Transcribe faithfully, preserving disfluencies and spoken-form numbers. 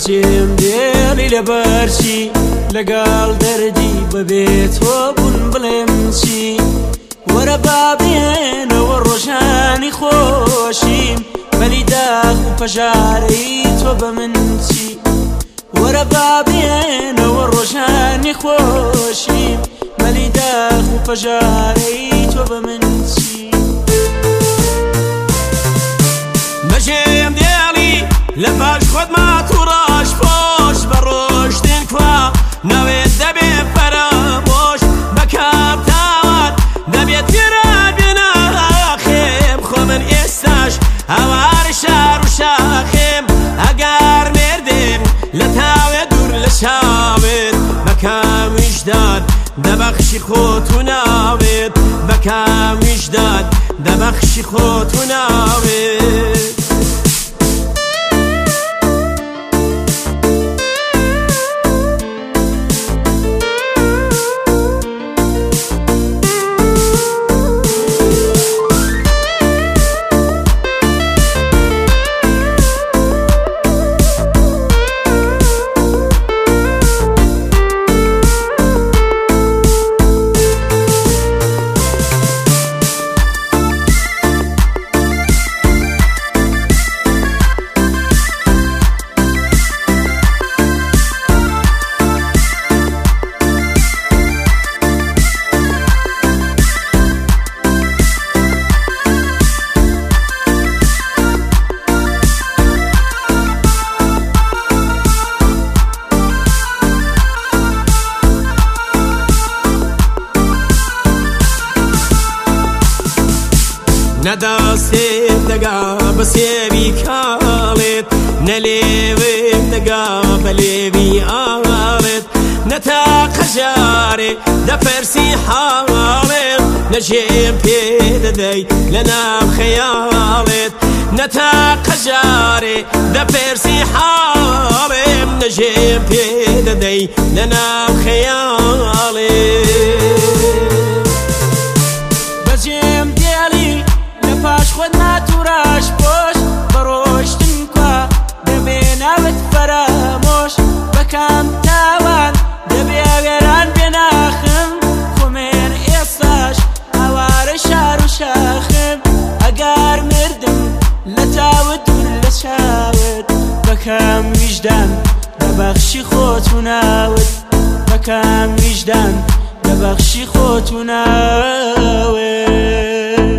بەجێم دێڵی لەبەرچی لەگەڵ دەردی بەبێت تۆ بوون بڵێم چی وەرە بابێنەوە ڕۆژانی خۆشیم بەلی داغ و پەژارەی تۆ بە من چی وەرە بابێنەوە ڕۆژانی خۆشیم بەلی داغ و پەژارەی تۆ بە من چی بەجێم دێڵی لە پاش خۆت مات و ڕاش پۆش بە ڕۆژتێن کوا ناوێت دەبێ پەرامۆش بە کام تاوان دەبێت گران بێناخێم خۆ من ئێستاش هەوار شار و شاخێم ئەگەر مێردێم لە تاوێت دوور لە چاوێت بە کام ویژدان دەبەخشی خۆت و ناوێت بە کام ویژدان دەبەخشی خۆت و ناوێت نەدەستێت دەگا بە سێوی کاڵێت نەلێوێت دەگا بە لێوی ئاڵێت نەتاقە جارێ دەپەرسی حاڵێت نەژێم پێ دەدەی لە ناو خەیاڵێت نەتاقە جارێ دەپەرسی حاڵێم نەژێم پێ دەدەی لە ناو خەیاڵێت بەجێم دێڵی پاش خۆت مات و ڕاش پۆش بە ڕۆژتن کوا دەبێ ناوت فەرامۆش بە کام تاوان دەبێ وێران بێناخم خۆمێن ئێستاش هەوارە شار و شاخم ئەگەر مردم لە تاوت دوور لە چاوت بە کام ویژدان دەبەخشی خۆت و ناوت بە کام ویژدان دەبەخشی خۆت و ناوت